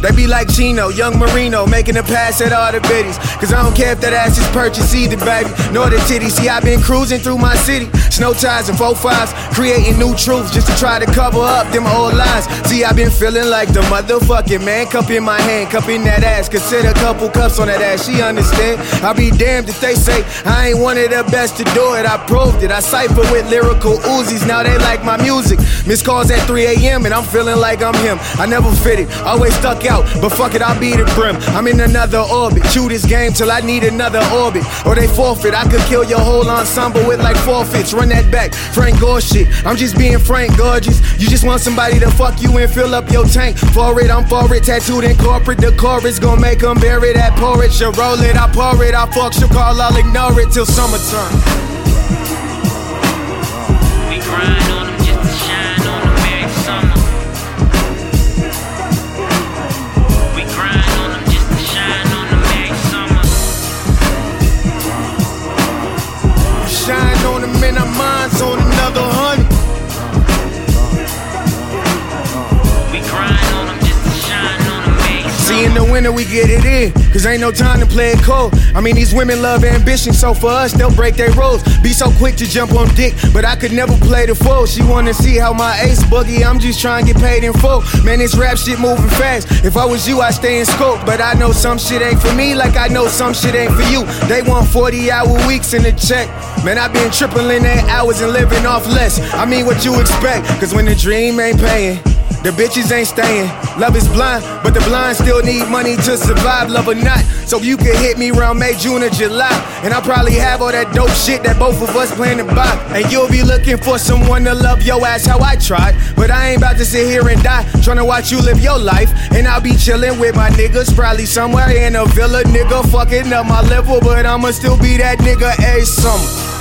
They be like Chino, young Marino, making a pass at all the biddies. Cause I don't care if that ass is purchased either, baby, nor the titties. See, I been cruising through my city, snow ties and 4.5s, creating new truths just to try to cover up them old lies. See, I been feeling like the motherfucking man. Cup in my hand, cup in that ass. Consider a couple cups on that ass, she understand. I be damned if they say I ain't one of the best to do it. I proved it, I cipher with lyrical Uzis. Now they like my music. Missed calls at 3 a.m. and I'm feeling like I'm him. I never fitted, always stuck out, but fuck it, I'll be the brim. I'm in another orbit, chew this game till I need another orbit. Or they forfeit, I could kill your whole ensemble with like forfeits. Run that back, Frank Gore shit. I'm just being frank, gorgeous. You just want somebody to fuck you and fill up your tank. For it, I'm for it, tattooed in corporate. The chorus gon' make them bury that porridge. You roll it, I pour it, I fuck your call, I'll ignore it till summertime. We grind on them just to shine on them every summer. We grind on them just to shine on them every summer. Shine on them and our minds on another 100. We grind on them just to shine on them every summer. See, in the winter we get it in, cause ain't no time to play it cold. I mean, these women love ambition, so for us, they'll break their roles. Be so quick to jump on dick, but I could never play the fool. She wanna see how my ace boogie, I'm just trying to get paid in full. Man, this rap shit moving fast. If I was you, I'd stay in scope. But I know some shit ain't for me, like I know some shit ain't for you. They want 40-hour weeks in the check. Man, I been tripling their hours and living off less. I mean, what you expect, cause when the dream ain't paying, the bitches ain't staying. Love is blind, but the blind still need money to survive, love or not. So you can hit me around May, June, or July, and I'll probably have all that dope shit that both of us plan to buy. And you'll be looking for someone to love your ass how I tried. But I ain't about to sit here and die, trying to watch you live your life. And I'll be chilling with my niggas, probably somewhere in a villa, nigga, fucking up my level. But I'ma still be that nigga every summer.